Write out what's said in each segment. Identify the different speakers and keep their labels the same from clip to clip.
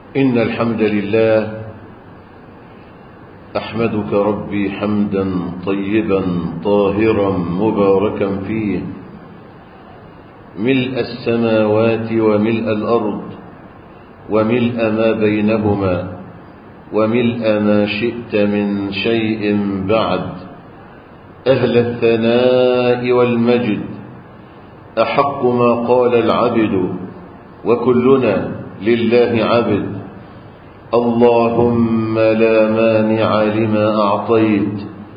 Speaker 1: إن الحمد لله أحمدك ربي حمدا طيبا طاهرا مباركا فيه ملء السماوات وملء الأرض وملء ما بينهما وملء ما شئت من شيء بعد، أهل الثناء والمجد، أحق ما قال العبد وكلنا لله عبد. اللهم لا مانع لما أعطيت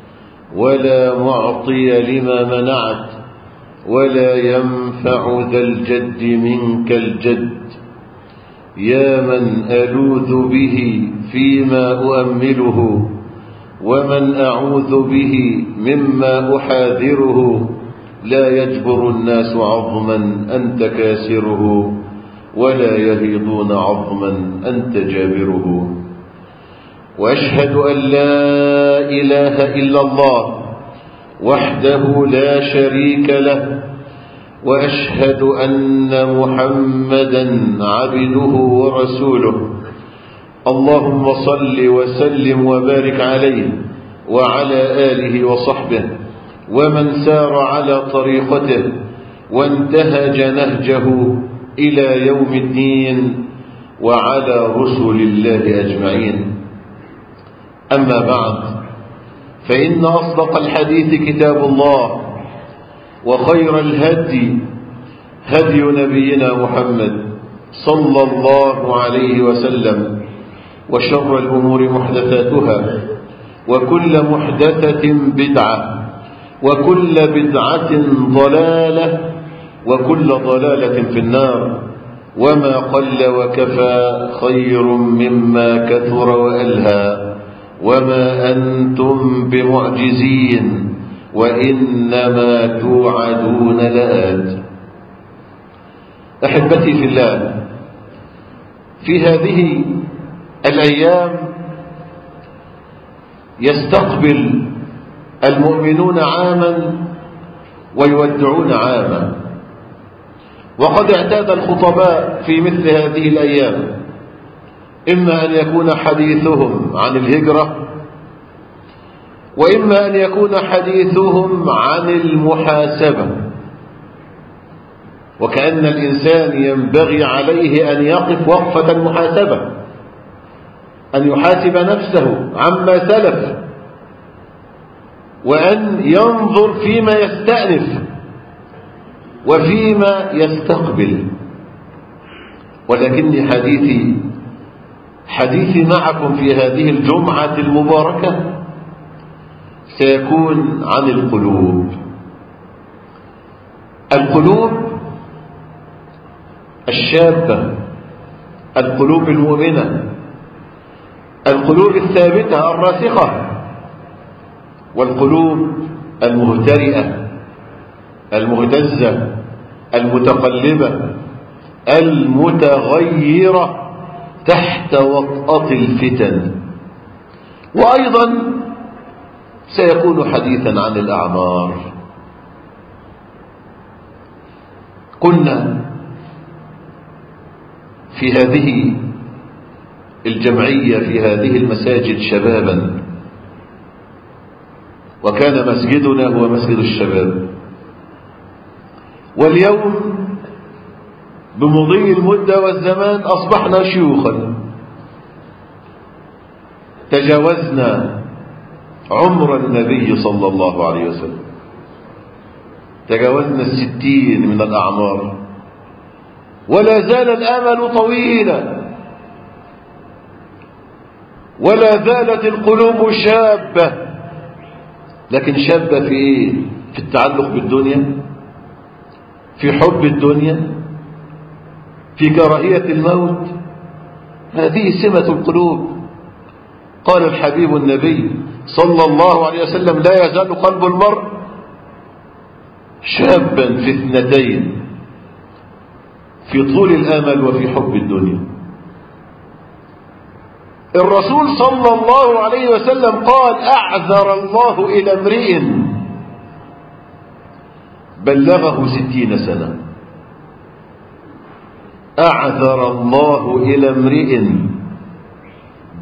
Speaker 1: ولا معطي لما منعت ولا ينفع ذا الجد منك الجد. يا من ألوذ به فيما أؤمله ومن أعوذ به مما أحاذره، لا يجبر الناس عظما أنت كاسره ولا يهيضون عظما أنت جابره. وأشهد أن لا إله إلا الله وحده لا شريك له، وأشهد أن محمدا عبده ورسوله. اللهم صل وسلم وبارك عليه وعلى آله وصحبه ومن سار على طريقته وانتهج نهجه إلى يوم الدين، وعلى رسل الله أجمعين. أما بعد، فإن أصدق الحديث كتاب الله، وخير الهدي هدي نبينا محمد صلى الله عليه وسلم، وشر الأمور محدثاتها، وكل محدثة بدعة، وكل بدعة ضلالة، وكل ضلالة في النار. وما قل وكفى خير مما كثر وألهى، وما أنتم بمعجزين وإنما توعدون لآت. أحبتي في الله، في هذه الأيام يستقبل المؤمنون عاما ويودعون عاما، وقد اعتاد الخطباء في مثل هذه الأيام إما أن يكون حديثهم عن الهجرة، وإما أن يكون حديثهم عن المحاسبة، وكأن الإنسان ينبغي عليه أن يقف وقفة المحاسبة، أن يحاسب نفسه عما سلف، وأن ينظر فيما يستأنف وفيما يستقبل. ولكن حديثي معكم في هذه الجمعة المباركة سيكون عن القلوب الشابة، القلوب المؤمنة، القلوب الثابتة الراسخة، والقلوب المهترئة المهتزة المتقلبة المتغيرة تحت وطأة الفتن. وأيضا سيكون حديثا عن الأعمار. كنا في هذه الجمعية في هذه المساجد شبابا، وكان مسجدنا هو مسجد الشباب، واليوم بمضي المدة والزمان أصبحنا شيوخا، تجاوزنا عمر النبي صلى الله عليه وسلم، تجاوزنا 60 من الأعمار، ولا زال الآمل طويلا، ولا زالت القلوب شابة. لكن شابة في إيه؟ في التعلق بالدنيا، في حب الدنيا، في كراهية الموت. هذه سمة القلوب. قال الحبيب النبي صلى الله عليه وسلم: لا يزال قلب المرء شابا في اثنتين، في طول الآمل وفي حب الدنيا. الرسول صلى الله عليه وسلم قال: أعذر الله إلى امرئ بلغه 60 سنة. أعذر الله إلى امرئ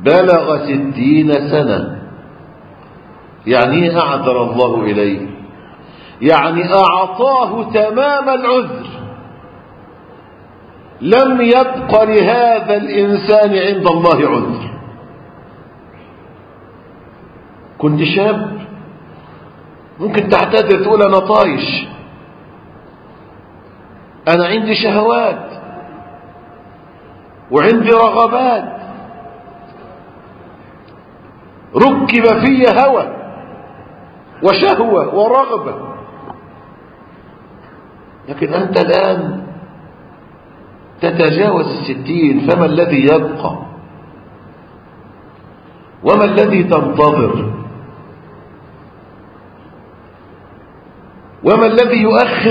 Speaker 1: بلغ 60 سنة. يعني أعذر الله إليه، يعني أعطاه تمام العذر، لم يبق لهذا الإنسان عند الله عذر. كنت شاب ممكن تعتذر تقول أنا طايش، أنا عندي شهوات وعندي رغبات، ركب في هوى وشهوة ورغبة. لكن أنت الآن تتجاوز 60، فما الذي يبقى وما الذي تنتظر وما الذي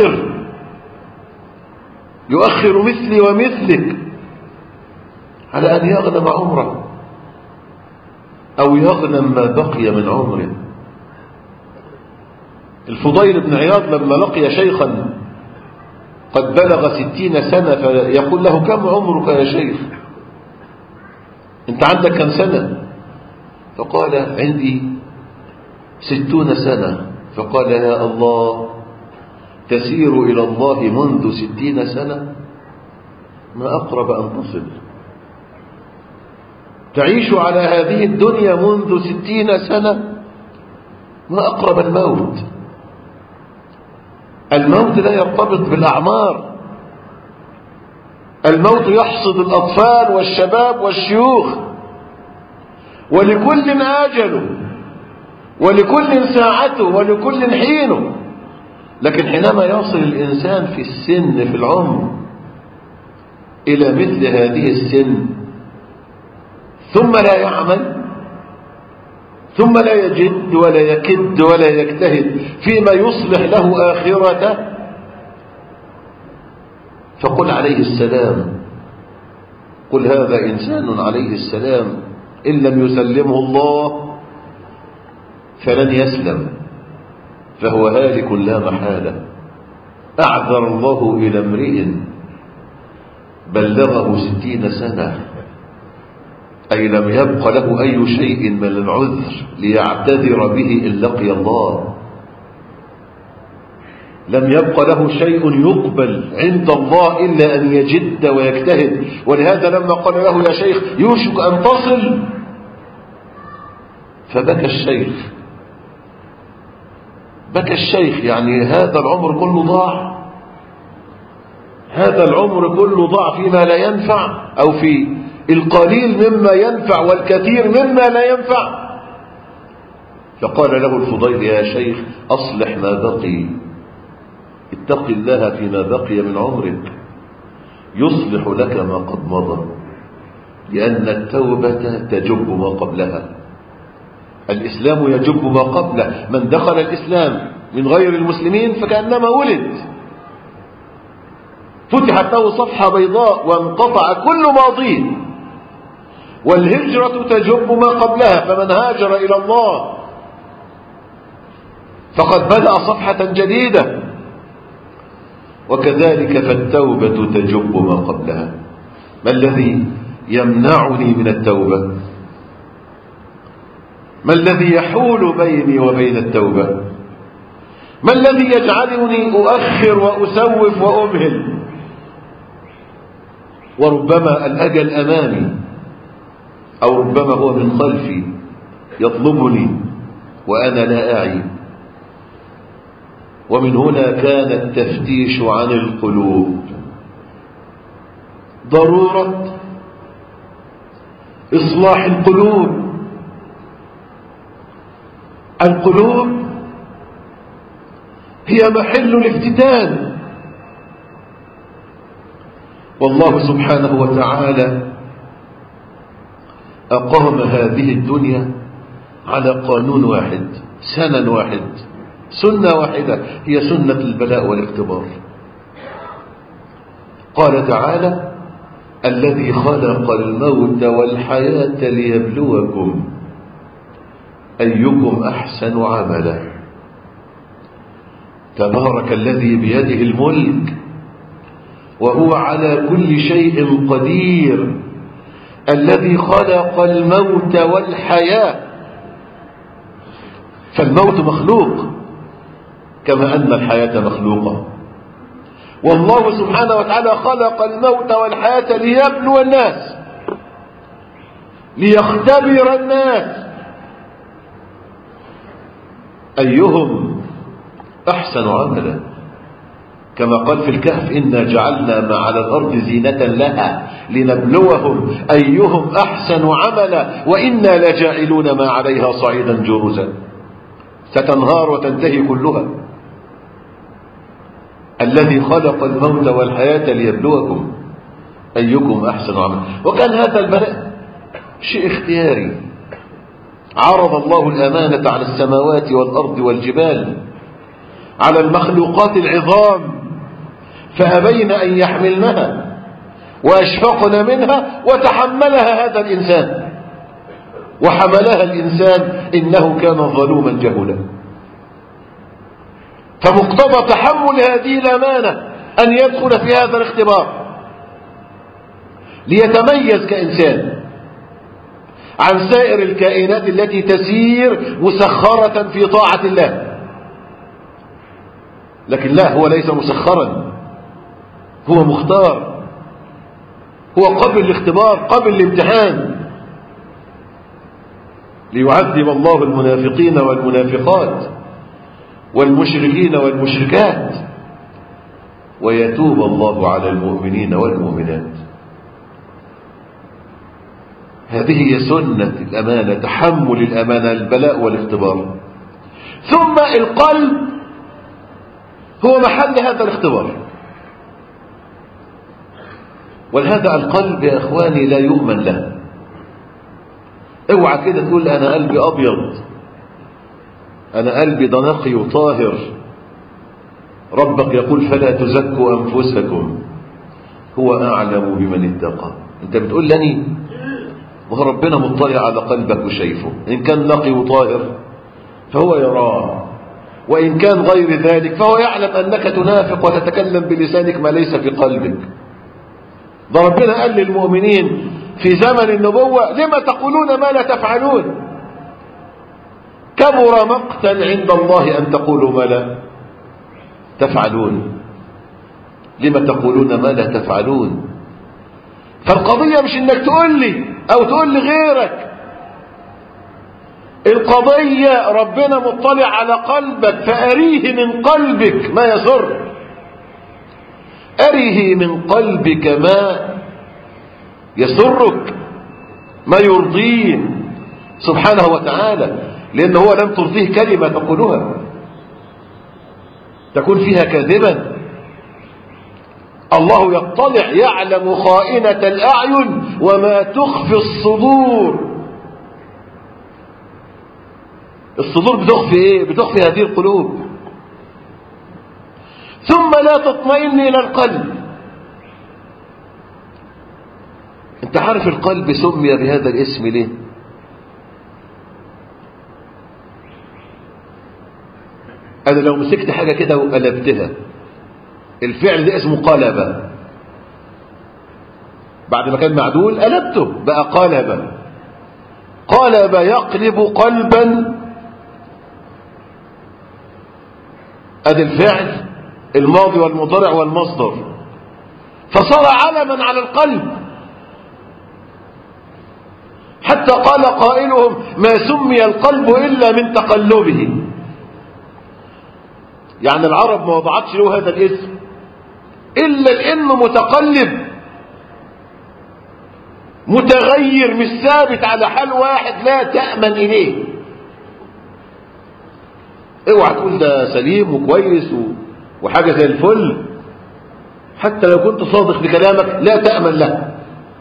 Speaker 1: يؤخر مثلي ومثلك على أن يغنم عمره أو يغنم ما بقي من عمره. الفضيل بن عياض لما لقي شيخا قد بلغ 60 سنة فيقول له كم عمرك يا شيخ؟ أنت عندك كم سنة؟ فقال عندي 60 سنة. فقال يا الله، تسير إلى الله منذ 60 سنة؟ ما أقرب أن تصل. تعيش على هذه الدنيا منذ 60 سنة؟ ما أقرب الموت. الموت لا يرتبط بالأعمار، الموت يحصد الأطفال والشباب والشيوخ، ولكل آجله ولكل ساعته ولكل حينه. لكن حينما يصل الإنسان في السن في العمر إلى مثل هذه السن ثم لا يعمل، ثم لا يجد ولا يكد ولا يجتهد فيما يصلح له آخرته، فقل عليه السلام، قل هذا إنسان عليه السلام إن لم يسلمه الله فلن يسلم، فهو هالك لا محالة. أعذر الله إلى امرئ بلغه 60 سنة، أي لم يبق له أي شيء من العذر ليعتذر به إن لقي الله. لم يبق له شيء يقبل عند الله إلا أن يجد ويجتهد. ولهذا لما قال له يا شيخ يوشك أن تصل، فبكى الشيخ، بكى الشيخ. يعني هذا العمر كله ضاع، هذا العمر كله ضاع فيما لا ينفع، أو في القليل مما ينفع والكثير مما لا ينفع. فقال له الفضيل يا شيخ أصلح ما بقي، اتق الله فيما بقي من عمرك يصلح لك ما قد مضى، لأن التوبة تجب ما قبلها. الإسلام يجب ما قبله. من دخل الإسلام من غير المسلمين فكأنما ولد، فتحت له صفحة بيضاء وانقطع كل ماضيه. والهجرة تجب ما قبلها، فمن هاجر إلى الله فقد بدأ صفحة جديدة. وكذلك فالتوبة تجب ما قبلها. ما الذي يمنعني من التوبة؟ ما الذي يحول بيني وبين التوبة؟ ما الذي يجعلني أؤخر وأسوف وأمهل؟ وربما الأجل أمامي، أو ربما هو من خلفي يطلبني وأنا لا أعي. ومن هنا كان التفتيش عن القلوب ضرورة إصلاح القلوب. القلوب هي محل الافتتان، والله سبحانه وتعالى أقام هذه الدنيا على قانون واحد، سنن واحد، سنة واحدة، هي سنة البلاء والاختبار. قال تعالى الذي خلق الموت والحياة ليبلوكم أيكم أحسن عملا. تبارك الذي بيده الملك وهو على كل شيء قدير، الذي خلق الموت والحياة. فالموت مخلوق كما أن الحياة مخلوقة. والله سبحانه وتعالى خلق الموت والحياة ليبلو الناس، ليختبر الناس أيهم أحسن عملا، كما قال في الكهف: إنا جعلنا ما على الأرض زينة لها لنبلوهم أيهم أحسن عملا وإنا لجاعلون ما عليها صعيدا جرزا. ستنهار وتنتهي كلها. الذي خلق الموت والحياة ليبلوكم أيكم أحسن عملا. وكان هذا البلاء شيء اختياري. عرض الله الأمانة على السماوات والأرض والجبال، على المخلوقات العظام، فأبين أن يحملنها وأشفقن منها، وتحملها هذا الإنسان، وحملها الإنسان إنه كان ظلوما جهولا. فمقتضى تحمل هذه الأمانة أن يدخل في هذا الاختبار ليتميز كإنسان عن سائر الكائنات التي تسير مسخرة في طاعة الله. لكن لا، هو ليس مسخرا، هو مختار، هو قبل الاختبار، قبل الامتحان، ليعذب الله المنافقين والمنافقات والمشركين والمشركات ويتوب الله على المؤمنين والمؤمنات. هذه هي سنة الأمانة، تحمل الأمانة، البلاء والاختبار. ثم القلب هو محل هذا الاختبار. ولهذا القلب يا إخواني لا يؤمن له. اوعى كده تقول أنا قلبي أبيض، أنا قلبي ده نقي وطاهر. ربك يقول: فلا تزكوا أنفسكم هو أعلم بمن اتقى. أنت بتقول لني؟ وهو ربنا مطلع على قلبك وشايفه. إن كان نقي وطاهر فهو يراه، وإن كان غير ذلك فهو يعلم أنك تنافق وتتكلم بلسانك ما ليس في قلبك. ده ربنا قال للمؤمنين في زمن النبوة: لما تقولون ما لا تفعلون؟ كبر مقتا عند الله أن تقولوا ما لا تفعلون. لما تقولون ما لا تفعلون؟ فالقضية مش انك تقول لي او تقول لغيرك، القضية ربنا مطلع على قلبك فأريه من قلبك ما يسر، أريه من قلبك ما يسرك، ما يرضيه سبحانه وتعالى، لأنه هو لم ترضيه كلمة تقولها تكون فيها كاذبا. الله يطلع، يعلم خائنة الأعين وما تخفي الصدور. الصدور بتخفي ايه؟ بتخفي هذه القلوب. ثم لا تطمئن إلى القلب. انت عارف القلب سمي بهذا الاسم ليه؟ انا لو مسكت حاجة كده وقلبتها، الفعل ده اسمه قلبة. بعد ما كان معدول قلبته بقى قلبة. قلب يقلب قلبا، ادي الفعل الماضي والمضارع والمصدر، فصار علما على القلب. حتى قال قائلهم: ما سمي القلب إلا من تقلبه. يعني العرب ما وضعتش له هذا الاسم إلا لأنه متقلب، متغير، مش ثابت على حال واحد لا تأمن إليه. اوعى تقول ده سليم وكويس وحاجة زي الفل، حتى لو كنت صادق بكلامك لا تأمن له،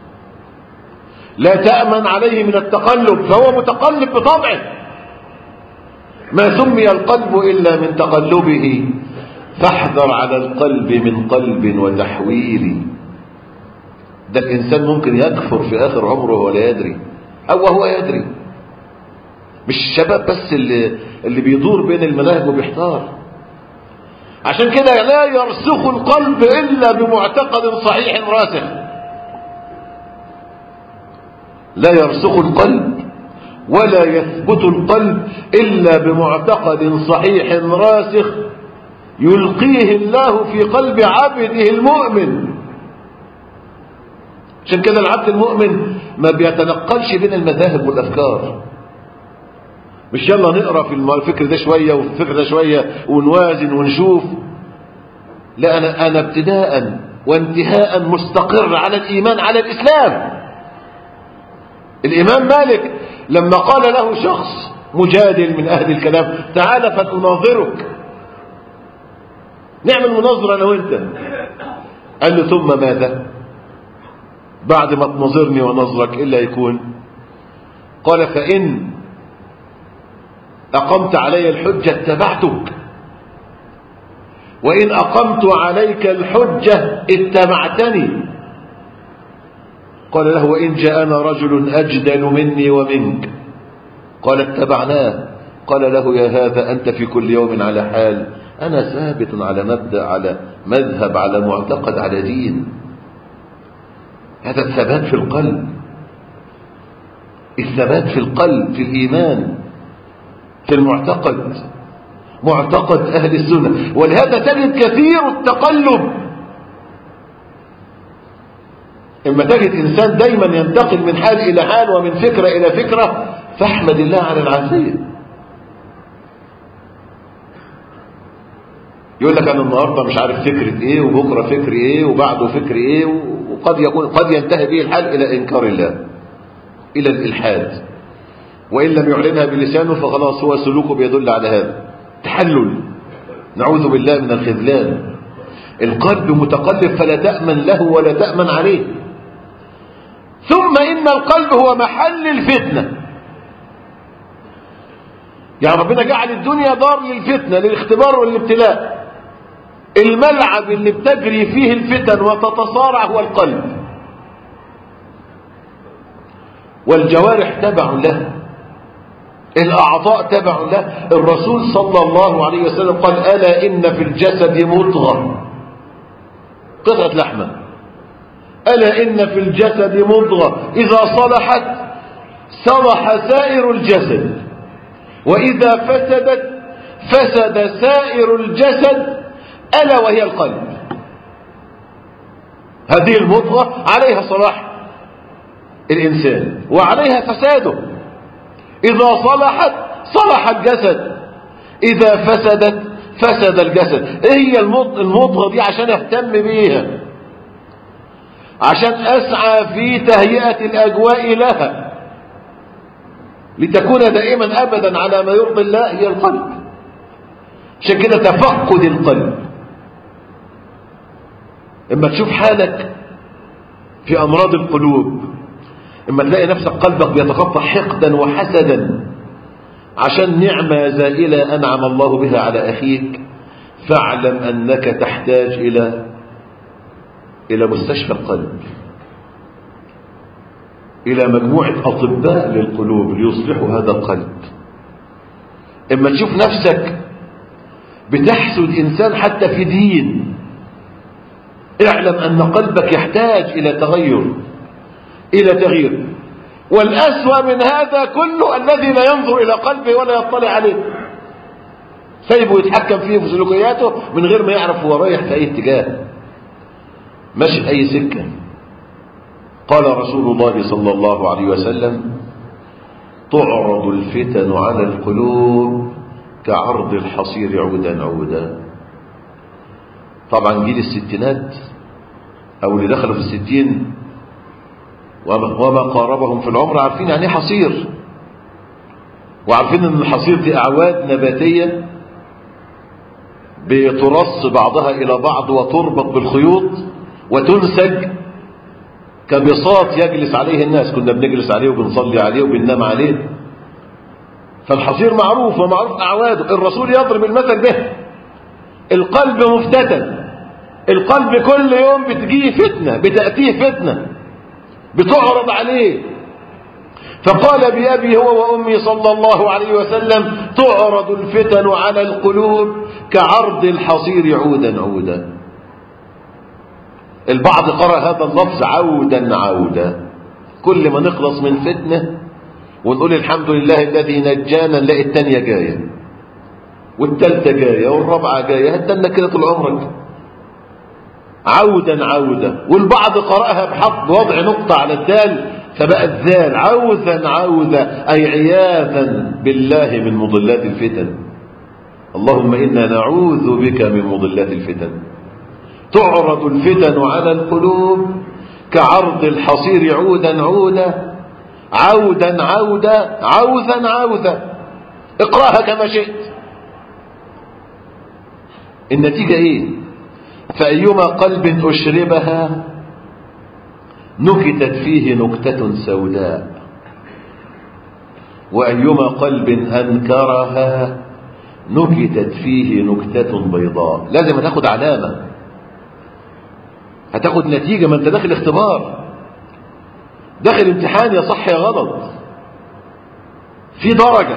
Speaker 1: لا تأمن عليه من التقلب، فهو متقلب بطبعه. ما سمي القلب إلا من تقلبه، فاحذر على القلب من قلب وتحويل. ده الإنسان ممكن يكفر في آخر عمره ولا يدري، أو هو يدري. مش الشباب بس اللي بيدور بين المناهج وبيحتار. عشان كده لا يرسخ القلب إلا بمعتقد صحيح راسخ. لا يرسخ القلب ولا يثبت القلب إلا بمعتقد صحيح راسخ يلقيه الله في قلب عبده المؤمن. عشان كده العبد المؤمن ما بيتنقلش بين المذاهب والأفكار. مش يلا نقرأ في الفكر ده شوية وفي الفكر ده شوية ونوازن ونشوف. لا، أنا ابتداء وانتهاء مستقر على الإيمان على الإسلام. الإمام مالك لما قال له شخص مجادل من أهل الكلام تعال فلأناظرك، نعمل مناظرة أنا وأنت، قال له ثم ماذا؟ بعد ما تناظرني ونظرك إلا يكون؟ قال فإن أقمت علي الحجة اتبعتك، وإن أقمت عليك الحجة اتبعتني. قال له وإن جاءنا رجل أجدل مني ومنك قال اتبعناه. قال له يا هذا أنت في كل يوم على حال، أنا ثابت على مبدأ على مذهب على معتقد على دين. هذا الثبات في القلب، الثبات في القلب في الإيمان في المعتقد، معتقد أهل السنة. ولهذا تجد كثير التقلب. إما تجد إنسان دايما ينتقل من حال إلى حال ومن فكرة إلى فكرة، فاحمد الله على العافية. يقول لك أنا النهاردة مش عارف فكرة إيه، وبكرة فكر إيه، وبعده فكر إيه، وقد ينتهي به الحال إلى إنكار الله، إلى الإلحاد. وإن لم يعلنها بلسانه فخلاص هو سلوكه بيدل على هذا تحلل، نعوذ بالله من الخذلان. القلب متقلب فلا تأمن له ولا تأمن عليه. ثم إن القلب هو محل الفتنة. يعني ربنا جعل الدنيا دار للفتنة، للاختبار والابتلاء. الملعب اللي بتجري فيه الفتن وتتصارع هو القلب، والجوارح تبع له، الأعضاء تبع له. الرسول صلى الله عليه وسلم قال ألا إن في الجسد مضغة، قطعة لحمة، ألا إن في الجسد مضغة إذا صلحت صلح سائر الجسد، وإذا فسدت فسد سائر الجسد، ألا وهي القلب. هذه المضغة عليها صلاح الإنسان وعليها فساده. إذا صلحت صلح الجسد، إذا فسدت فسد الجسد. إيه هي المضغة دي؟ عشان أهتم بيها، عشان أسعى في تهيئة الأجواء لها لتكون دائما أبدا على ما يرضي الله، هي القلب. عشان كده تفقد القلب. اما تشوف حالك في أمراض القلوب، اما تلاقي نفسك قلبك بيتقطع حقدا وحسدا عشان نعمة زائلة أنعم الله بها على أخيك، فاعلم أنك تحتاج إلى مستشفى القلب، إلى مجموعة أطباء للقلوب ليصلحوا هذا القلب. اما تشوف نفسك بتحسد إنسان حتى في دين، اعلم أن قلبك يحتاج إلى تغيير. والأسوأ من هذا كله الذي لا ينظر إلى قلبه ولا يطلع عليه، سيبه يتحكم فيه في سلوكياته من غير ما يعرف هو رايح في أي اتجاه، ماشي في أي سكة. قال رسول الله صلى الله عليه وسلم تعرض الفتن على القلوب كعرض الحصير عودا عودا. طبعا جيل الستينات أو اللي دخلوا في الستين وما قاربهم في العمر عارفين يعني ايه حصير، وعارفين ان الحصير دي أعواد نباتية بترص بعضها إلى بعض وتربط بالخيوط وتنسج كبساط يجلس عليه الناس. كنا بنجلس عليه وبنصلي عليه وبننام عليه. فالحصير معروف ومعروف أعواده. الرسول يضرب المثل به. القلب مفتتن، القلب كل يوم بتجيه فتنة، بتأتيه فتنة بتعرض عليه. فقال بأبي هو وأمي صلى الله عليه وسلم تعرض الفتن على القلوب كعرض الحصير عودا عودا. البعض قرأ هذا اللفظ عودا عودا، كل ما نخلص من فتنة ونقول الحمد لله الذي نجانا، نلاقي التانية جاية والتالتة جاية والرابعة جاية، هتدلنا كده طول عمرك عودا عودا. والبعض قرأها بحط وضع نقطة على الدال فبقت ذال، عوذا عوذا، أي عياذا بالله من مضلات الفتن. اللهم إنا نعوذ بك من مضلات الفتن. تعرض الفتن على القلوب كعرض الحصير عودا عودا، عودا عودا، عوذا عوذا. اقرأها كما شئت. النتيجة ايه؟ فأيما قلب أشربها نكتت فيه نكتة سوداء، وأيما قلب أنكرها نكتت فيه نكتة بيضاء. لازم هتاخد علامة، هتاخد نتيجة، ما انت داخل اختبار، داخل امتحان، يا صح يا غلط. في درجة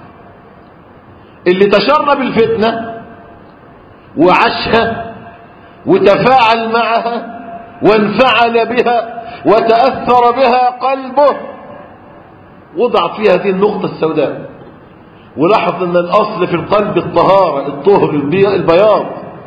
Speaker 1: اللي تشرب الفتنة وعاشها وتفاعل معها وانفعل بها وتأثر بها قلبه، وضع فيها هذه النقطة السوداء. ولاحظ ان الاصل في القلب الطهارة، الطهر، البياض.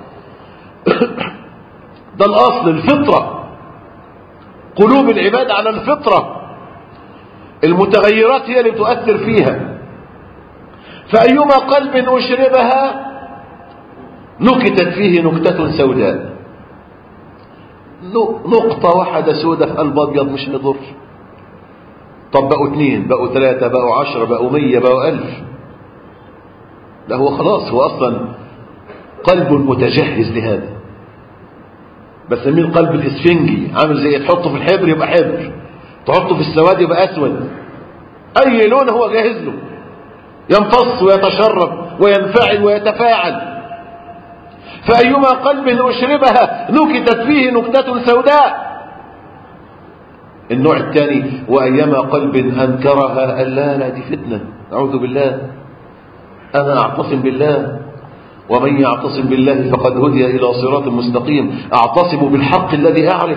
Speaker 1: ده الاصل، الفطرة. قلوب العباد على الفطرة، المتغيرات هي اللي تؤثر فيها. فأيما قلب أشربها نكتت فيه نكتة سوداء. نقطة واحدة سودة في قلب أبيض مش نضر. طب بقوا 2، بقوا 3، بقوا 10، بقوا 100، بقوا 1000. لا، هو خلاص، هو أصلا قلب متجهز لهذا. بسميه القلب الإسفنجي، عامل زي تحطه في الحبر يبقى حبر، تحطه في السواد يبقى أسود، أي لون هو جاهز له، يمتص ويتشرب وينفعل ويتفاعل. فأيما قلب أشربها نكتت فيه نكتة سوداء. النوع الثاني وأيما قلب أنكرها قال لا دي فتنة، أعوذ بالله، أنا أعتصم بالله، ومن يعتصم بالله فقد هدي إلى صراط مستقيم. أعتصم بالحق الذي أعرف،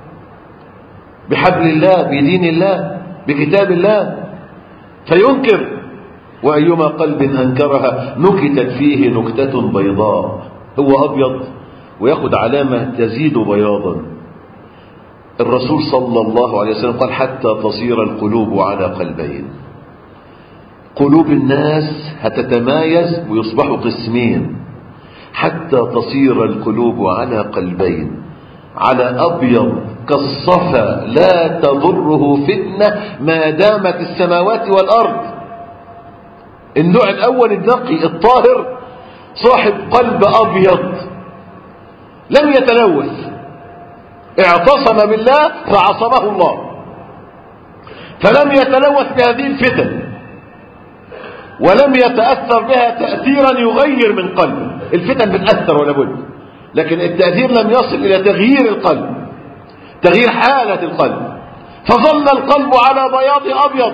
Speaker 1: بحبل الله، بدين الله، بكتاب الله، فينكر. وأيما قلب أنكرها نكتت فيه نكتة بيضاء، هو أبيض ويأخذ علامة تزيد بياضا. الرسول صلى الله عليه وسلم قال حتى تصير القلوب على قلبين. قلوب الناس هتتمايز ويصبحوا قسمين حتى تصير القلوب على قلبين، على أبيض كالصفا لا تضره فتنة ما دامت السماوات والأرض. النوع الأول النقي الطاهر صاحب قلب أبيض لم يتلوث، اعتصم بالله فعصمه الله، فلم يتلوث بهذه الفتن ولم يتأثر بها تأثيرا يغير من قلبه. الفتن بتأثر ولا بد، لكن التأثير لم يصل إلى تغيير القلب، تغيير حالة القلب، فظل القلب على بياض أبيض.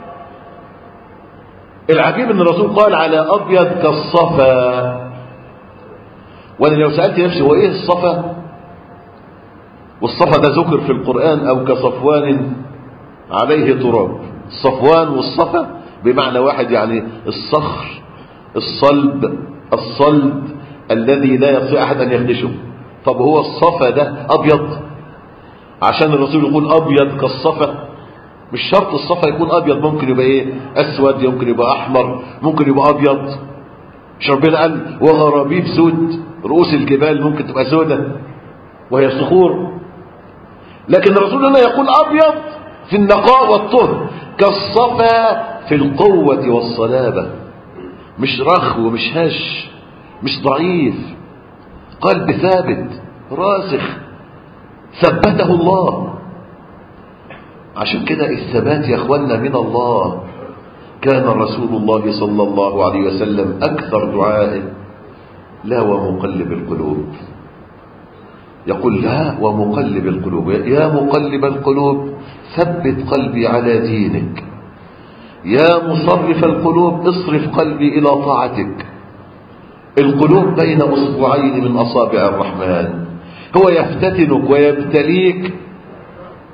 Speaker 1: العجيب أن الرسول قال على أبيض كالصفا. وأنا لو سألت نفسي هو إيه الصفا؟ والصفا ده ذكر في القرآن، أو كصفوان عليه تراب. الصفوان والصفا بمعنى واحد، يعني الصخر، الصلب، الصلب الذي لا يستطيع أحد أن يخدشه. طب هو الصفا ده أبيض عشان الرسول يقول أبيض كالصفا؟ مش شرط الصفا يكون أبيض، ممكن يبقى إيه؟ أسود، ممكن يبقى أحمر، ممكن يبقى أبيض. مش ربنا قال وغرابيب سود؟ رؤوس الجبال ممكن تبقى سودة وهي صخور، لكن الرسول هنا يقول أبيض في النقاء والطهر، كالصفا في القوة والصلابة، مش رخو ومش هش، مش ضعيف، قلب ثابت راسخ ثبته الله. عشان كده الثبات يا اخوانا من الله. كان رسول الله صلى الله عليه وسلم أكثر دعائه لا ومقلب القلوب، يقول لا ومقلب القلوب، يا مقلب القلوب ثبت قلبي على دينك، يا مصرف القلوب اصرف قلبي إلى طاعتك. القلوب بين أصبعين من أصابع الرحمن، هو يفتتنك ويبتليك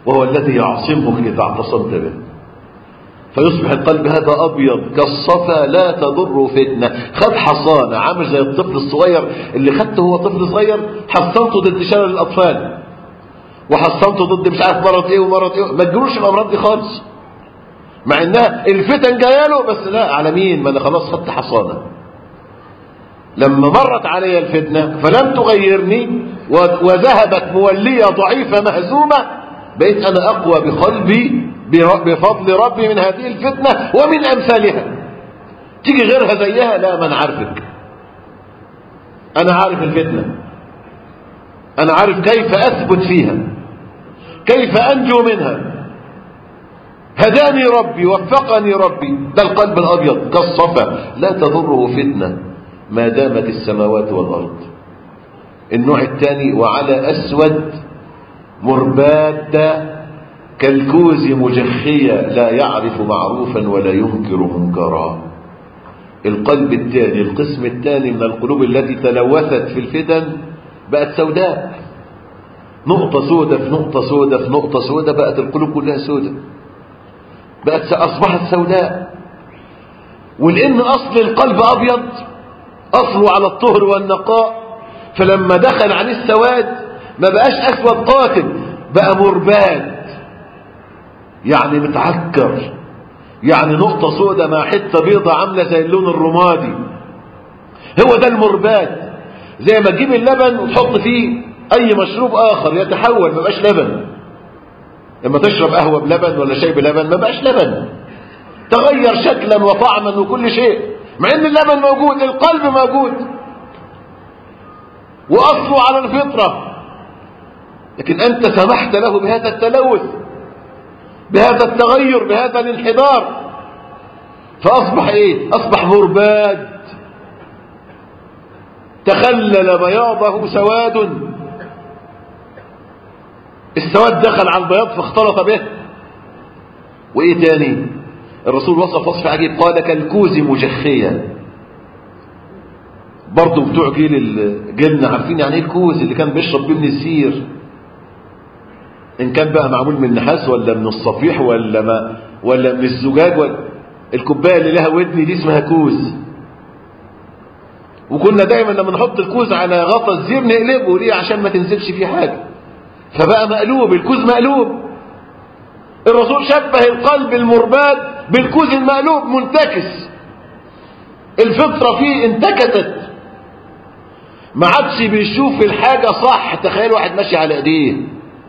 Speaker 1: وهو الذي يعصمك إذا اعتصمت به، فيصبح القلب هذا أبيض كالصفا لا تضر فتنة. خد حصانة، عامل زي الطفل الصغير اللي خدته هو طفل صغير، حصنته ضد شلل الأطفال، وحصنته ضد مش عارف مرض ايه ومرض ايه. ما تجروش الأمراض دي خالص، مع انها الفتن جاياله، بس لا، على مين؟ ما انا خلاص خدت حصانة. لما مرت علي الفتنة فلم تغيرني وذهبت مولية ضعيفة مهزومة، بقيت أنا أقوى بقلبي بفضل ربي من هذه الفتنة ومن أمثالها. تيجي غيرها زيها، لا، من عارفك، أنا عارف الفتنة، أنا عارف كيف أثبت فيها، كيف أنجو منها. هداني ربي، وفقني ربي. ده القلب الأبيض كالصفا لا تضره فتنة ما دامت السماوات والأرض. النوع الثاني وعلى أسود مرباد كالكوز مجخية لا يعرف معروفا ولا ينكر منكرا. القلب الثاني، القسم الثاني من القلوب التي تلوثت في الفتن بقت سوداء، نقطة سودة في نقطة سودة في نقطة سودة، بقت القلوب كلها سودة، أصبحت سوداء. ولأن أصل القلب أبيض، أصله على الطهر والنقاء، فلما دخل عليه السواد ما بقاش أسود قاتل، بقى مرباد، يعني متعكر، يعني نقطة سودة مع حتة بيضة عاملة زي اللون الرمادي. هو ده المرباد. زي ما تجيب اللبن وتحط فيه أي مشروب آخر يتحول، ما بقاش لبن. لما تشرب قهوة بلبن ولا شاي بلبن ما بقاش لبن، تغير شكلا وطعما وكل شيء، مع ان اللبن موجود، القلب موجود واصله على الفطرة، لكن انت سمحت له بهذا التلوث، بهذا التغير، بهذا الانحدار، فاصبح ايه؟ اصبح مرباد، تخلل بياضه سواد، السواد دخل على البياض فاختلط به. وايه تاني؟ الرسول وصف وصف عجيب، قال كالكوز مجخية. برضو بتوع جيلنا عارفين يعني ايه الكوز، اللي كان بيشرب بيه من الزير، ان كان بقى معمول من نحاس ولا من الصفيح ولا من الزجاج، ولا الكوبايه اللي لها ودن دي اسمها كوز. وكنا دايما لما نحط الكوز على غطا الزير نقلبه، ليه؟ عشان ما تنزلش فيه حاجه، فبقى مقلوب، الكوز مقلوب. الرسول شبه القلب المرباد بالكوز المقلوب منتكس، الفطرة فيه انتكست، ما عادش بيشوف الحاجة صح. تخيل واحد ماشي على ايديه،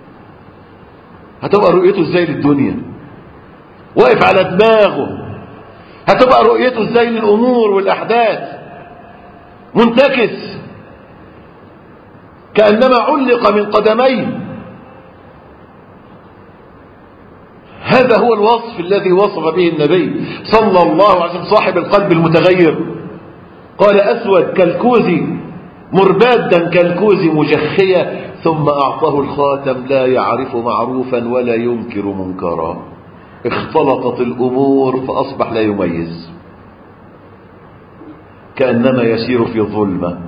Speaker 1: هتبقى رؤيته ازاي للدنيا؟ واقف على دماغه، هتبقى رؤيته ازاي للامور والاحداث؟ منتكس كأنما علق من قدميه. هذا هو الوصف الذي وصف به النبي صلى الله عليه وسلم صاحب القلب المتغير. قال أسود كالكوز مربادا كالكوز مجخية، ثم أعطاه الخاتم لا يعرف معروفا ولا ينكر منكرا. اختلطت الأمور فأصبح لا يميز، كأنما يسير في ظلمة،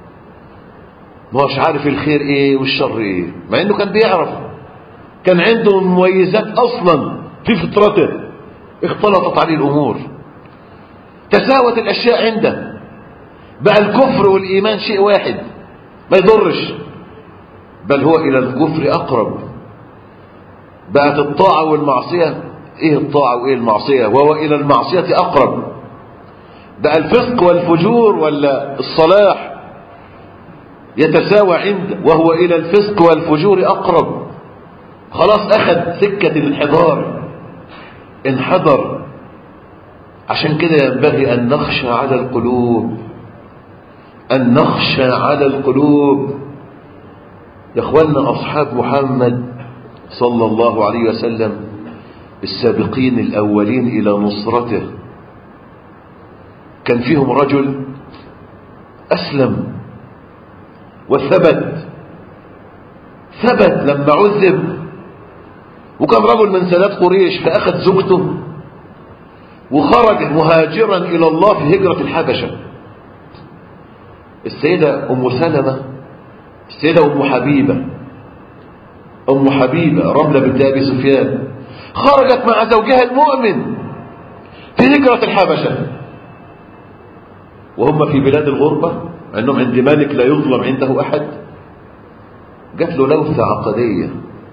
Speaker 1: مش عارف الخير ايه والشر ايه، مع انه كان بيعرف، كان عنده مميزات اصلا في فطرته. اختلطت عليه الامور، تساوت الاشياء عنده، بقى الكفر والايمان شيء واحد ما يضرش، بل هو الى الكفر اقرب. بقت الطاعة والمعصية، ايه الطاعة وايه المعصية؟ وهو الى المعصية اقرب. بقى الفسق والفجور ولا الصلاح يتساوى عنده، وهو الى الفسق والفجور اقرب. خلاص اخذ سكة الانحدار، انحدر. عشان كده ينبغي ان نخشى على القلوب، ان نخشى على القلوب. يا اخوانا، اصحاب محمد صلى الله عليه وسلم السابقين الاولين الى نصرته، كان فيهم رجل اسلم وثبت لما عذب، وكان رجل من سادات قريش، فأخذ زوجته وخرج مهاجرا إلى الله في هجرة الحبشة. السيدة أم سلمة، السيدة أم حبيبة، أم حبيبة رملة بنت أبي سفيان خرجت مع زوجها المؤمن في هجرة الحبشة وهم في بلاد الغربة، أنهم عند مالك لا يظلم عنده أحد. جات له لوثة عقدية،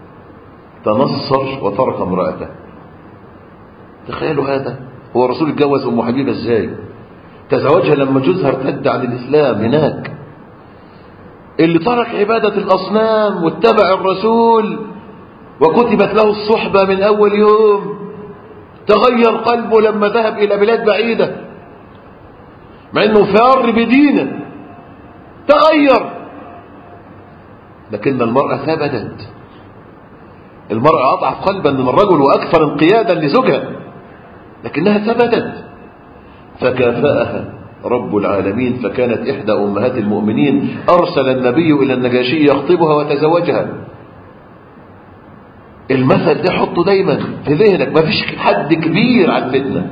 Speaker 1: تنصر وترك امرأته. تخيلوا هذا، هو الرسول اتجوز أم حبيبة ازاي؟ تزوجها لما جوزها ارتد عن الإسلام هناك. اللي ترك عبادة الأصنام واتبع الرسول وكتبت له الصحبة من أول يوم، تغير قلبه لما ذهب إلى بلاد بعيدة مع أنه فار بدينه، تغير. لكن المرأة ثبتت. المرأة أضعف قلبا من الرجل وأكثر انقيادا لزوجها، لكنها ثبتت. فكافأها رب العالمين، فكانت إحدى أمهات المؤمنين أرسل النبي إلى النجاشي يخطبها وتزوجها. المثل ده حطه دايما في ذهنك، ما فيش حد كبير على الفتنة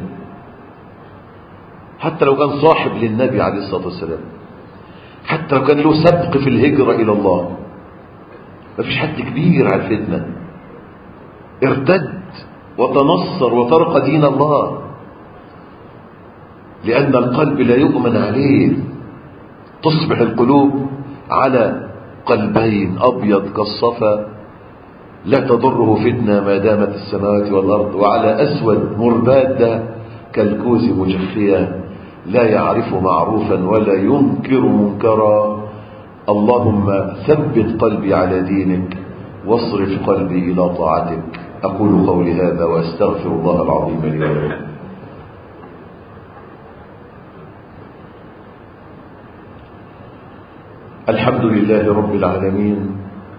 Speaker 1: حتى لو كان صاحب للنبي عليه الصلاة والسلام، حتى لو كان له سبق في الهجرة إلى الله، ما فيش حد كبير على الفتنة ارتد وتنصر وترك دين الله، لأن القلب لا يؤمن عليه. تصبح القلوب على قلبين أبيض كالصفا لا تضره فتنة ما دامت السماوات والأرض، وعلى أسود مربادة كالكوز مجفية لا يعرف معروفا ولا ينكر منكرا. اللهم ثبت قلبي على دينك واصرف قلبي إلى طاعتك. أقول قولي هذا وأستغفر الله العظيم لي ولكم. الحمد لله رب العالمين،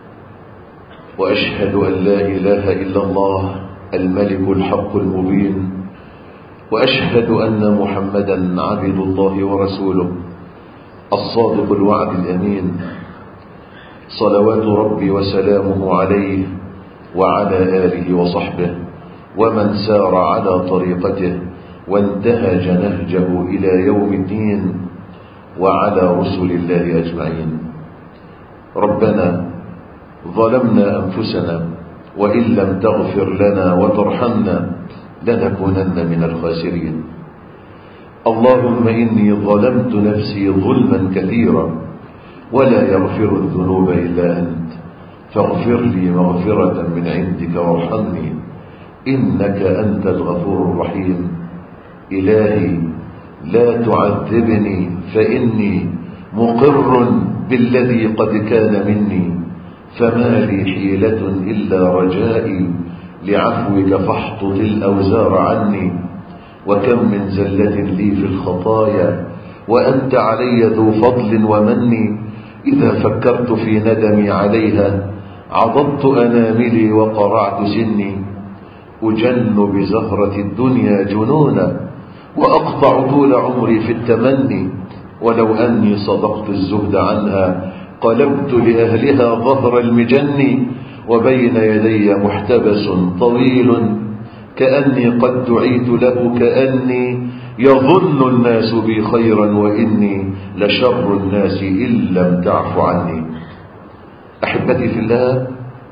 Speaker 1: وأشهد أن لا إله إلا الله الملك الحق المبين، وأشهد أن محمدا عبد الله ورسوله الصادق الوعد الأمين، صلوات ربي وسلامه عليه وعلى آله وصحبه ومن سار على طريقته وانتهج نهجه إلى يوم الدين، وعلى رسل الله أجمعين. ربنا ظلمنا أنفسنا وإن لم تغفر لنا وترحمنا لنكونن من الخاسرين. اللهم إني ظلمت نفسي ظلما كثيرا ولا يغفر الذنوب إلا أنت، فاغفر لي مغفرة من عندك وارحمني إنك أنت الغفور الرحيم. إلهي لا تعذبني فإني مقر بالذي قد كان مني، فما لي حيلة إلا رجائي لعفوك فاحطط الأوزار عني. وكم من زلة لي في الخطايا وأنت علي ذو فضل ومن، إذا فكرت في ندمي عليها عضضت أناملي وقرعت سني. أجن بزهرة الدنيا جنونا وأقطع طول عمري في التمني، ولو أني صدقت الزهد عنها قلبت لأهلها ظهر المجن. وبين يدي محتبس طويل كأني قد دعيت له، كأني يظن الناس بي خيرا وإني لشر الناس إن لم تعف عني. أحبتي في الله،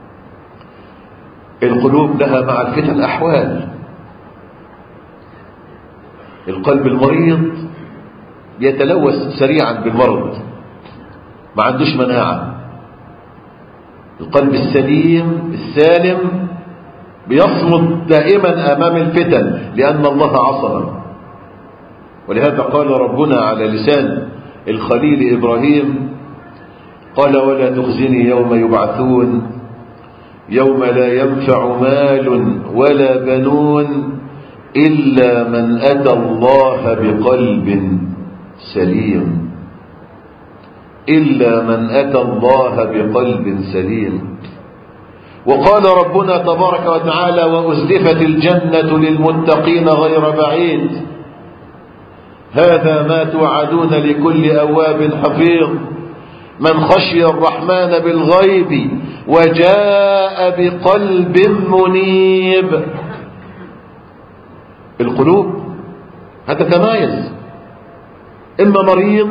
Speaker 1: القلوب لها مع الفتن أحوال. القلب المريض يتلوث سريعا بالمرض، ما عندوش مناعة. القلب السليم السالم بيصمد دائما أمام الفتن لأن الله عصمه. ولهذا قال ربنا على لسان الخليل إبراهيم، قال ولا تخزني يوم يبعثون يوم لا ينفع مال ولا بنون إلا من أتى الله بقلب سليم. إلا من أتى الله بقلب سليم. وقال ربنا تبارك وتعالى وأزلفت الجنة للمتقين غير بعيد، هذا ما توعدون لكل أواب حفيظ من خشي الرحمن بالغيب وجاء بقلب منيب. القلوب هتتمايز، إما مريض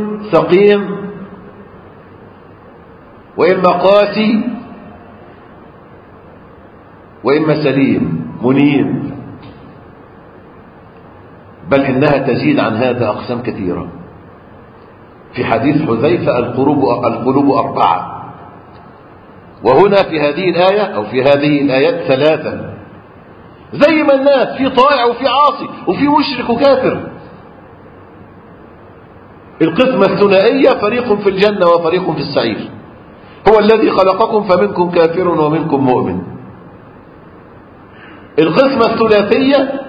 Speaker 1: سقيم، وإما قاسي وإما سليم منيب، بل إنها تزيد عن هذا أقسام كثيرة. في حديث حذيفة القلوب أربعة، وهنا في هذه الآية أو في هذه الآيات ثلاثة. زي ما الناس في طائع وفي عاصي وفي مشرك وكافر. القسمة الثنائية فريق في الجنة وفريق في السعير. هو الذي خلقكم فمنكم كافر ومنكم مؤمن. القسمة الثلاثية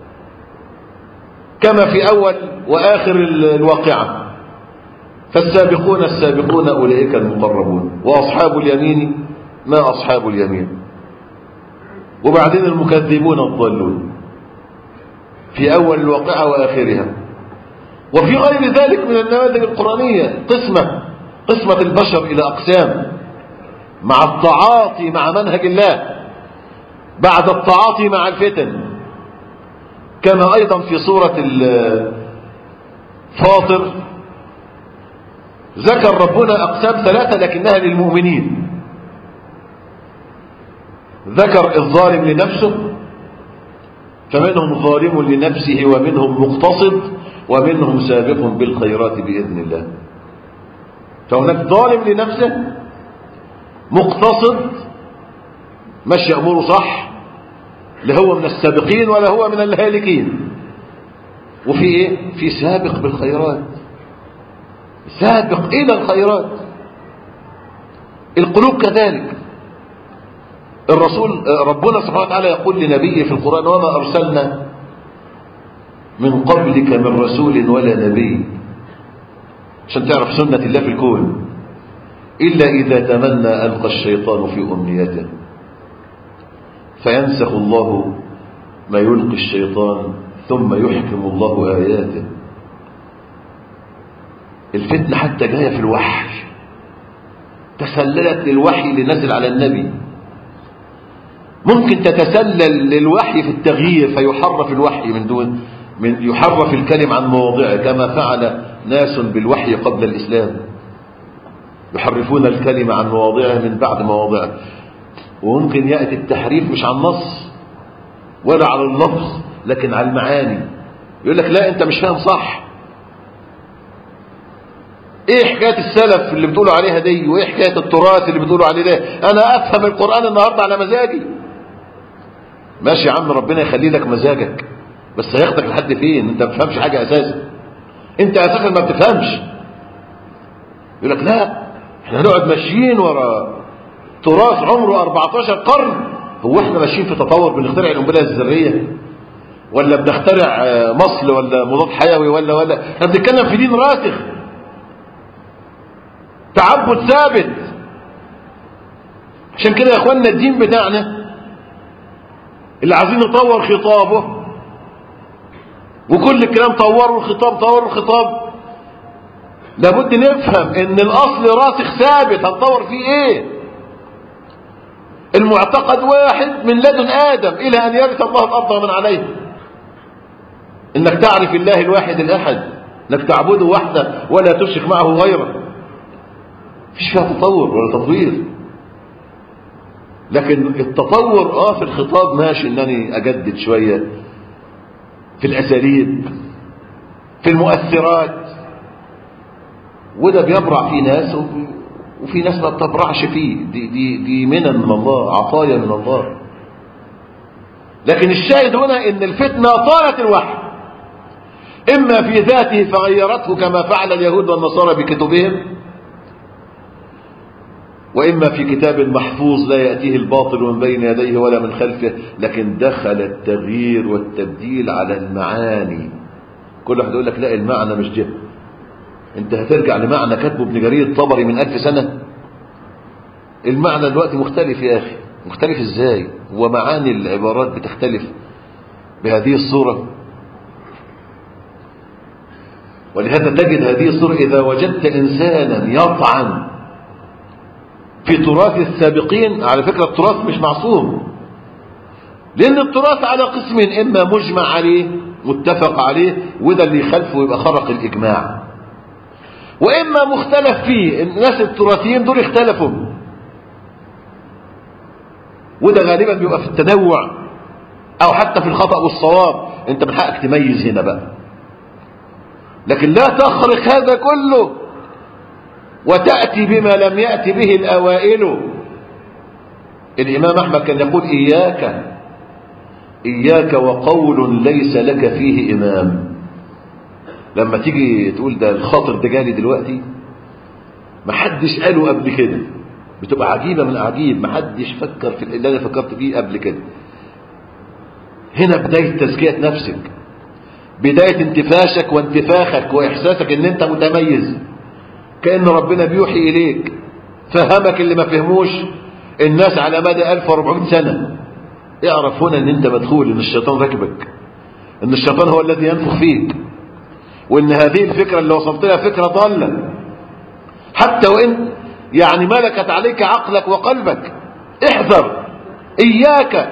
Speaker 1: كما في أول وآخر الواقعة: فالسابقون السابقون أولئك المقربون، وأصحاب اليمين ما أصحاب اليمين، وبعدين المكذبون الضالون في أول الواقعة وآخرها. وفي غير ذلك من النماذج القرآنية قسمة البشر إلى أقسام، مع التعاطي مع منهج الله بعد التعاطي مع الفتن. كما أيضا في سورة فاطر ذكر ربنا أقسام ثلاثة لكنها للمؤمنين. ذكر الظالم لنفسه، فمنهم ظالم لنفسه ومنهم مقتصد ومنهم سابق بالخيرات بإذن الله. فهناك ظالم لنفسه، مقتصد ماشي أموره صح، لا هو من السابقين ولا هو من الهالكين. وفي ايه؟ في سابق بالخيرات، سابق إلى الخيرات. القلوب كذلك. الرسول ربنا سبحانه وتعالى يقول لنبيه في القرآن: وما أرسلنا من قبلك من رسول ولا نبي، عشان تعرف سنة الله في الكون، إلا إذا تمنى ألقى الشيطان في أمنيته فينسخ الله ما يلقي الشيطان ثم يحكم الله آياته. الفتنة حتى جاية في الوحي، تسللت للوحي اللي نزل على النبي. ممكن تتسلل للوحي في التغيير فيحرف الوحي يحرف الكلم عن مواضعه، كما فعل ناس بالوحي قبل الإسلام، يحرفون الكلمة عن مواضعه من بعد مواضعه. وممكن يأتي التحريف مش على النص ولا على اللفظ لكن على المعاني. يقول لك لا أنت مش فاهم صح، ايه حكاية السلف اللي بتقولوا عليها دي، وايه حكاية التراث اللي بتقولوا عليه ده؟ انا افهم القرآن النهاردة على مزاجي. ماشي يا عم، ربنا يخلي لك مزاجك، بس هياخدك لحد فين؟ انت ما بتفهمش حاجة اساسا، انت اساسا ما بتفهمش. يقول لك لا احنا هنقعد ماشيين ورا تراث عمره 14 قرن. هو احنا ماشيين في تطور بنخترع القنبله الذريه ولا بنخترع مصل ولا مضاد حيوي ولا احنا بنتكلم في دين راسخ، تعبد ثابت. عشان كده يا اخوانا الدين بتاعنا اللي عايزين نطور خطابه، وكل الكلام طوروا الخطاب، لابد نفهم ان الاصل راسخ ثابت، هنطور فيه ايه؟ المعتقد واحد من لدن ادم الى ان يرث الله الارض ومن عليها، انك تعرف الله الواحد الاحد، انك تعبده وحده ولا تشرك معه غيره. مفيش فيها تطور ولا تطوير. لكن التطور في الخطاب ماشي، انني اجدد شويه في الاساليب في المؤثرات، وده بيبرع في ناس وفي ناس ما بتبرعش فيه. دي منن من الله، عطايا من الله. لكن الشاهد هنا ان الفتنة طالت الوحي، اما في ذاته فغيرته كما فعل اليهود والنصارى بكتبهم، واما في كتاب محفوظ لا يأتيه الباطل من بين يديه ولا من خلفه، لكن دخل التغيير والتبديل على المعاني. كل واحد يقول لك لا المعنى مش ده، انت هترجع لمعنى كتبه ابن جرير الطبري من 1000 سنة. المعنى دلوقتي مختلف يا اخي. مختلف ازاي؟ ومعاني العبارات بتختلف بهذه الصورة. ولهذا تجد هذه الصورة إذا وجدت إنسانا يطعن في تراث السابقين، على فكرة التراث مش معصوم، لأن التراث على قسمين: إما مجمع عليه متفق عليه وده اللي يخالفه يبقى خرق الإجماع، وإما مختلف فيه. الناس التراثيين دول اختلفوا، وده غالبا بيبقى في التنوع او حتى في الخطأ والصواب، انت من حقك تميز هنا بقى. لكن لا تخرق هذا كله وتأتي بما لم يأتي به الأوائل. الإمام أحمد كان يقول إياك وقول ليس لك فيه إمام. لما تيجي تقول ده الخاطر ده جالي دلوقتي محدش قاله قبل كده، بتبقى عجيبة من عجيب، محدش فكر في اللي أنا فكرت فيه قبل كده. هنا بداية تزكية نفسك، بداية انتفاشك وانتفاخك وإحساسك ان انت متميز، كأن ربنا بيوحي إليك، فهمك اللي ما فهموش الناس على مدى 1400 سنة. اعرف هنا ان انت مدخول، ان الشيطان راكبك، ان الشيطان هو الذي ينفخ فيك، وان هذه الفكرة اللي وصلت لها فكرة ضالة، حتى وان يعني ملكت عليك عقلك وقلبك. احذر، إياك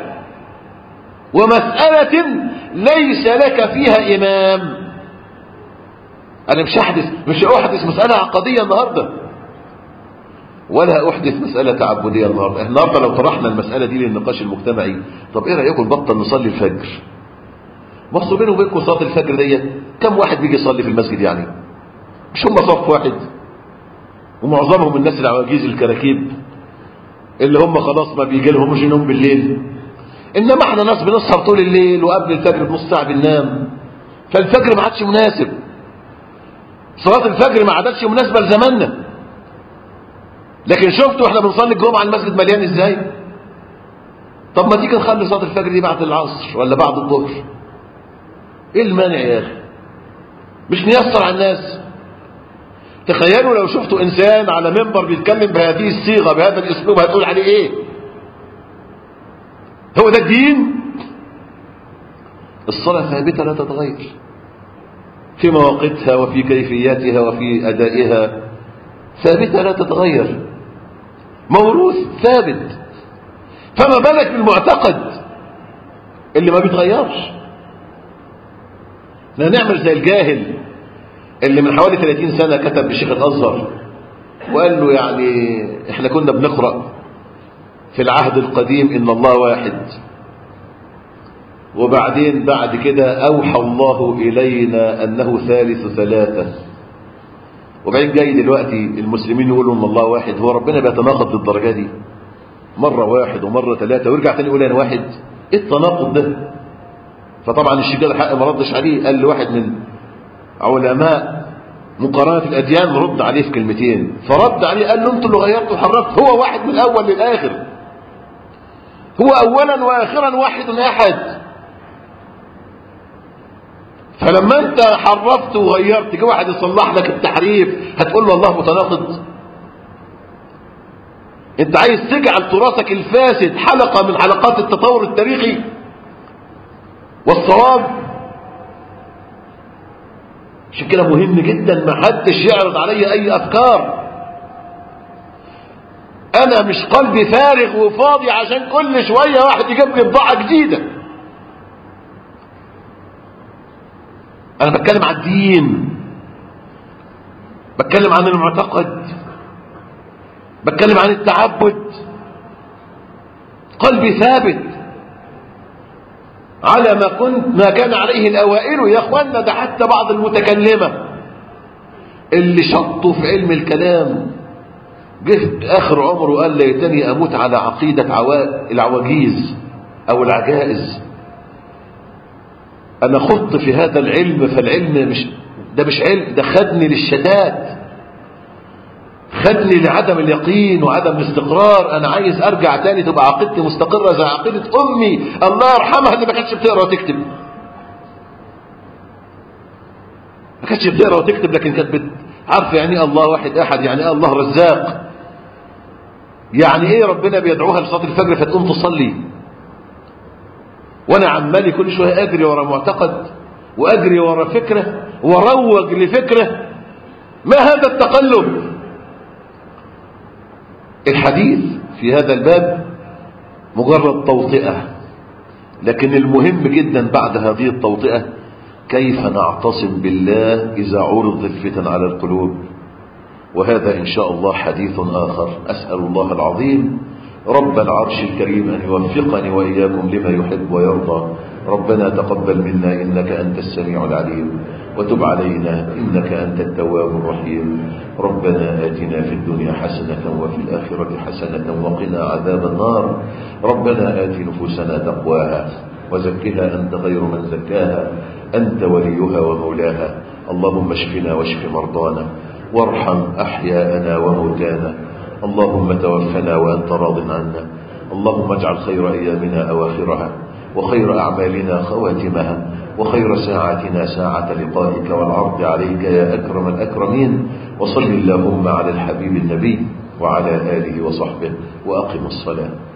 Speaker 1: ومسألة ليس لك فيها إمام. أنا مش أحدث مسألة عقدية النهاردة، ولا أحدث مسألة تعبدية النهاردة لو طرحنا المسألة دي للنقاش المجتمعي، طب إيه رأيكم نبطل نصلي الفجر؟ مصر بينه وبينكم صلاة الفجر ديت كم واحد بيجي يصلي في المسجد؟ يعني مش هم صف واحد، ومعظمهم الناس العواجيز الكراكيب اللي هم خلاص ما بيجي لهمش نوم بالليل. إنما احنا ناس بنسهر طول الليل، وقبل الفجر بنص ساعة بننام، فالفجر ما عادش مناسب، صلاة الفجر ما عادتش مناسبة لزماننا. لكن شفتوا احنا بنصلي الجمعة المسجد مليان ازاي؟ طب ما تيجي نخلي صلاة الفجر دي بعد العصر ولا بعد الظهر، ايه المانع يا اخي؟ مش نيسر على الناس؟ تخيلوا لو شفتوا انسان على منبر بيتكلم بهذه الصيغة بهذا الاسلوب، هتقول عليه ايه؟ هو ده الدين؟ الصلاة ثابتة لا تتغير في مواقتها وفي كيفياتها وفي أدائها، ثابتة لا تتغير، موروث ثابت. فما بالك بالمعتقد اللي ما بيتغيرش؟ لا نعمل زي الجاهل اللي من حوالي 30 سنة كتب لشيخ الأزهر وقال له يعني احنا كنا بنقرأ في العهد القديم إن الله واحد، وبعدين بعد كده أوحى الله إلينا أنه ثالث ثلاثة، وبعدين جاي دلوقتي المسلمين يقولوا إن الله واحد. هو ربنا بيتناقض للدرجة دي؟ مرة واحد ومرة ثلاثة ويرجع تاني يقول أنا واحد؟ إيه التناقض ده؟ فطبعا الشيخ الحق ما ردش عليه، قال له واحد من علماء مقارنة الأديان مرد عليه في كلمتين، فرد عليه قال له أنتوا اللي غيرتوا وحرفتوا، هو واحد من الأول للآخر، هو أولا وآخرا واحد أحد. فلما انت حرفت وغيرت جه واحد يصلح لك التحريف هتقول له الله متناقض؟ انت عايز تجعل تراثك الفاسد حلقة من حلقات التطور التاريخي والصواب؟ عشان كده مهم جدا ما حدش يعرض علي اي افكار. انا مش قلبي فارغ وفاضي عشان كل شوية واحد يجيب لي بضاعة جديدة. انا بتكلم عن الدين، بتكلم عن المعتقد، بتكلم عن التعبد. قلبي ثابت على ما كان عليه الاوائل. يا اخوانا ده حتى بعض المتكلمة اللي شطوا في علم الكلام جه اخر عمره وقال ليتني اموت على عقيدة العواجيز او العجائز. انا خضت في هذا العلم، فالعلم مش علم، ده خدني للشتات، خدني لعدم اليقين وعدم الاستقرار. انا عايز ارجع تاني تبقى عقيدتي مستقرة زي عقيدة امي الله يرحمها اللي ما كانتش بتقرا وتكتب. ما كانتش بتقرا وتكتب لكن كانت عارفه يعني ايه الله واحد احد، يعني ايه الله رزاق، يعني ايه ربنا بيدعوها لصلاة الفجر فتقوم تصلي. وانا عمالي كل شويه اجري ورا معتقد واجري ورا فكره واروج لفكره. ما هذا التقلب؟ الحديث في هذا الباب مجرد توطئه، لكن المهم جدا بعد هذه التوطئه كيف نعتصم بالله اذا عرض الفتن على القلوب. وهذا ان شاء الله حديث اخر. اسال الله العظيم رب العرش الكريم أن يوفقني وإياكم لما يحب ويرضى. ربنا تقبل منا إنك أنت السميع العليم، وتب علينا إنك أنت التواب الرحيم. ربنا آتنا في الدنيا حسنة وفي الآخرة حسنة وقنا عذاب النار. ربنا آت نفوسنا تقواها وزكها أنت خير من زكاها، أنت وليها ومولاها. اللهم اشفنا واشف مرضانا وارحم أحياءنا وموتانا. اللهم توفنا وأنت راض عنا. اللهم اجعل خير أيامنا أواخرها، وخير أعمالنا خواتمها، وخير ساعاتنا ساعة لقائك والعرض عليك يا أكرم الأكرمين. وصل اللهم على الحبيب النبي وعلى آله وصحبه، وأقم الصلاة.